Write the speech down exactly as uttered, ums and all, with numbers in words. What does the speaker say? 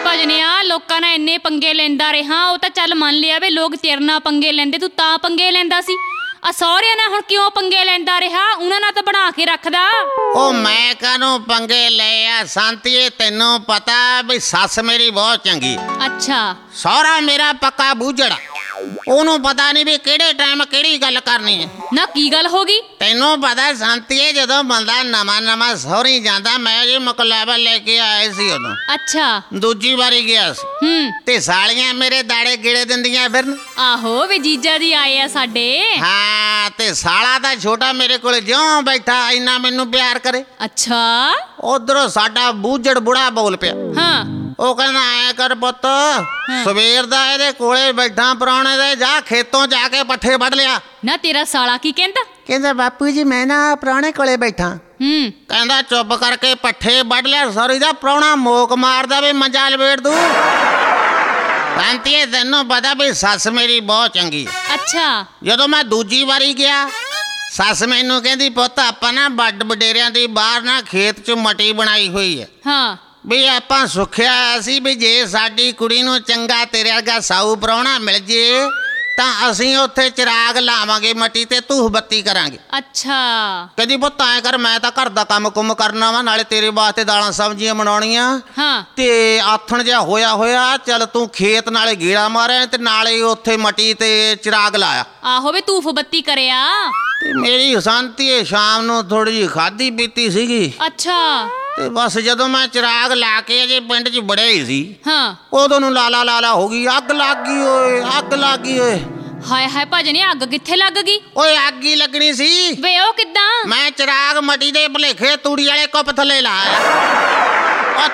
ਭਜਨਿਆ ਲੋਕਾਂ ਨਾਲ ਇੰਨੇ ਪੰਗੇ ਲੈਂਦਾ ਰਿਹਾ। ਉਹ ਤਾਂ ਚੱਲ ਮੰਨ ਲਿਆ ਵੇ ਲੋਕ ਤੇਰੇ ਨਾਲ ਪੰਗੇ ਲੈਂਦੇ, ਤੂੰ ਤਾਂ ਪੰਗੇ ਲੈਂਦਾ ਸੀ। ਆ ਸਹੁਰਿਆਂ ਨਾਲ ਹੁਣ ਕਿਉਂ ਪੰਗੇ ਲੈਂਦਾ ਰਿਹਾ? ਉਹਨਾਂ ਨਾਲ ਤਾਂ ਬਣਾ ਕੇ ਰੱਖਦਾ। ਉਹ ਮੈਂ ਕਾਹਨੂੰ ਪੰਗੇ ਲਏ ਆ ਸੰਤੀਏ, ਤੈਨੂੰ ਪਤਾ ਵੀ ਸੱਸ ਮੇਰੀ ਬਹੁਤ ਚੰਗੀ। ਅੱਛਾ। ਸਹੁਰਾ ਮੇਰਾ ਪੱਕਾ ਬੂਝੜ, ਉਹਨੂੰ ਪਤਾ ਨਹੀਂ ਵੀ ਕਿਹੜੇ ਟਾਈਮ ਕਿਹੜੀ ਗੱਲ ਕਰਨੀ ਹੈ। ਨਾ ਕੀ ਗੱਲ ਹੋ ਗਈ? ਤੈਨੂੰ ਪਤਾ ਸੰਤੀਏ, ਜਦੋਂ ਬੰਦਾ ਨਵਾਂ ਨਵਾਂ ਸਹੁਰੀ ਜਾਂਦਾ, ਮੈਂ ਜੀ ਮੁਕਲਾਬਾ ਲੈ ਕੇ ਆਏ ਸੀ ਉਦੋਂ। ਅੱਛਾ। ਦੂਜੀ ਵਾਰੀ ਗਿਆ ਸੀ ਹੂੰ। ਤੇ ਸਾਲੀਆਂ ਮੇਰੇ ਦਾੜੇ ਗਿੜੇ ਦਿੰਦੀਆਂ ਫਿਰਨ। ਆਹੋ ਵੇ ਜੀਜਾ ਜੀ ਆਏ ਆ ਸਾਡੇ। ਹਾਂ, ਤੇ ਸਾਲਾ ਤਾਂ ਛੋਟਾ ਮੇਰੇ ਕੋਲ ਜਿਉਂ ਬੈਠਾ ਇੰਨਾ ਮੈਨੂੰ ਪਿਆਰ ਕਰੇ। ਅੱਛਾ। ਉਧਰੋਂ ਸਾਡਾ ਬੂਝੜ ਬੁੜਾ ਬੋਲ ਪਿਆ। ਹਾਂ। ਉਹ ਕਹਿੰਦਾ ਐ ਕਰ ਪੁੱਤ, ਸਵੇਰ ਦਾ ਇਹਦੇ ਕੋਲੇ ਬੈਠਾ ਪ੍ਰਾਹੁਣੇ ਦੇ, ਜਾ ਖੇਤੋਂ ਜਾ ਕੇ ਪੱਠੇ ਵੱਢ ਲਿਆ। ਨਾ ਤੇਰਾ ਸਾਲਾ ਕੀ ਕਹਿੰਦਾ? ਕਹਿੰਦਾ ਬਾਪੂ ਜੀ ਮੈਂ ਨਾ ਪ੍ਰਾਹੁਣੇ ਕੋਲੇ ਬੈਠਾ। ਹੂੰ। ਕਹਿੰਦਾ ਚੁੱਪ ਕਰਕੇ ਪੱਠੇ ਵੱਢ ਲਿਆ। ਸੌਰੀ ਦਾ ਪ੍ਰਾਹੁਣਾ ਮੋਕ ਮਾਰਦਾ ਵੀ ਮੰਜਾ ਲਵੇੜ ਦੂ। ਸ਼ਾਂਤੀਏ, ਤੈਨੂੰ ਪਤਾ ਵੀ ਸੱਸ ਮੇਰੀ ਬਹੁਤ ਚੰਗੀ। ਅੱਛਾ। ਜਦੋਂ ਮੈਂ ਦੂਜੀ ਵਾਰੀ ਗਿਆ, ਸੱਸ ਮੈਨੂੰ ਕਹਿੰਦੀ ਪੁੱਤ ਆਪਾਂ ਨਾ ਵੱਡ ਵਡੇਰਿਆਂ ਦੀ ਬਾਹਰ ਨਾ ਖੇਤ 'ਚ ਮਟੀ ਬਣਾਈ ਹੋਈ ਹੈ। ਹਾਂ। ਵੀ ਆਪਾਂ ਸੁੱਖਿਆ ਸੀ ਵੀ ਜੇ ਸਾਡੀ ਕੁੜੀ ਨੂੰ ਚੰਗਾ ਤੇਰੇ ਵਰਗਾ ਸਾਊ ਪ੍ਰਾਹੁਣਾ ਮਿਲ ਜੇ ਤਾਂ ਅਸੀਂ ਉੱਥੇ ਚਿਰਾਗ ਲਾਵਾਂਗੇ ਮਟੀ ਤੇ ਧੂਫ ਬੱਤੀ ਕਰਾਂਗੇ। ਅੱਛਾ। ਕਹਿੰਦੀ ਪੁੱਤ ਐਂ ਕਰ, ਮੈਂ ਤਾਂ ਘਰ ਦਾ ਕੰਮ ਕੁੰਮ ਕਰਨਾ ਵਾ, ਨਾਲੇ ਤੇਰੇ ਵਾਸਤੇ ਦਾਲਾਂ ਸਬਜ਼ੀਆਂ ਬਣਾਉਣੀਆਂ। ਹਾਂ। ਤੇ ਆਥਣ ਜਿਹਾ ਹੋਇਆ ਹੋਇਆ, ਚੱਲ ਤੂੰ ਖੇਤ ਨਾਲੇ ਗੇੜਾ ਮਾਰਿਆ ਤੇ ਨਾਲੇ ਉੱਥੇ ਮਟੀ ਤੇ ਚਿਰਾਗ ਲਾਇਆ। ਆਹੋ ਵੇ ਧੂਫ ਬੱਤੀ ਕਰਿਆ। ਤੇ ਮੇਰੀ ਸ਼ਾਂਤੀ ਸ਼ਾਮ ਨੂੰ ਥੋੜੀ ਜਿਹੀ ਖਾਧੀ ਪੀਤੀ ਸੀਗੀ। ਅੱਛਾ। ਤੇ ਬਸ ਜਦੋਂ ਮੈਂ ਚਿਰਾਗ ਲਾ ਕੇ ਅਜੇ ਪਿੰਡ 'ਚ ਵੜਿਆ ਹੀ ਸੀ, ਹਾਂ, ਉਦੋਂ ਨੂੰ ਲਾਲਾ ਲਾਲਾ ਹੋ ਗਈ। ਅੱਗ ਲੱਗ ਗਈ ਓਏ, ਅੱਗ ਲੱਗ ਗਈ ਓਏ। ਹਾਏ ਹਾਏ ਭਜਨੇ, ਅੱਗ ਕਿੱਥੇ ਲੱਗ ਗਈ? ਓਏ ਅੱਗ ਹੀ ਲੱਗਣੀ ਸੀ। ਵੇ ਉਹ ਕਿੱਦਾਂ? ਮੈਂ ਚਿਰਾਗ ਮਟੀ ਦੇ ਭਲੇਖੇ ਤੂੜੀ ਵਾਲੇ ਕੁੱਪ ਥੱਲੇ ਲਾਇਆ।